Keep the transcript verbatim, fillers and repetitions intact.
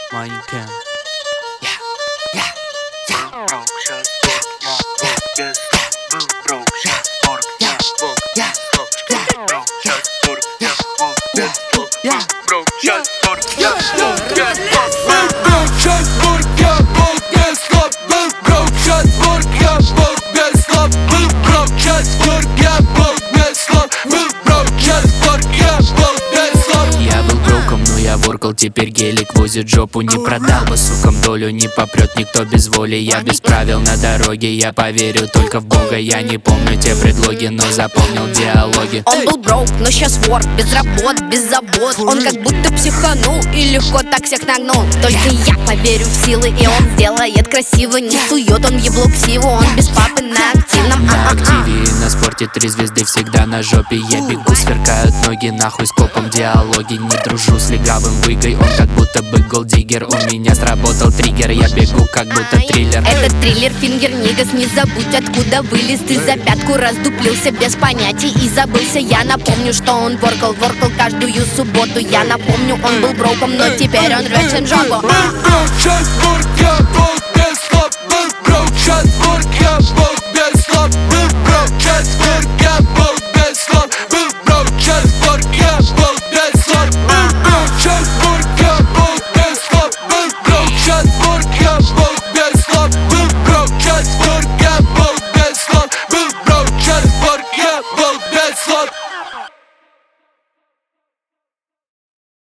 Майнкен. Теперь гелик возит жопу, не продал бы сукам долю, не попрет никто без воли. Я без правил на дороге, я поверю только в Бога. Я не помню те предлоги, но запомнил диалоги. Он был броук, но сейчас вор, без работ, без забот. Он как будто психанул и легко так всех нагнул. Только я поверю в силы, и он сделает красиво. Не сует он в ебло ксиву, он без папы на активном. На активе и на спорте три звезды всегда на жопе. Я бегу, сверкают ноги, нахуй скопом диалоги. Не дружу с легавым выгой, он как будто бы голдиггер. У меня сработал триггер, я бегу как будто триллер. Это триллер, фингер, нигас, не забудь, откуда вылез. Ты за пятку раздуплился без понятий и забылся. Я напомню, что он воркал, воркал каждую субботу. Я напомню, он был броком, но теперь он рвет всем жопу. Был брок, сейчас ворк, я волк, без слов. Был брок, сейчас ворк,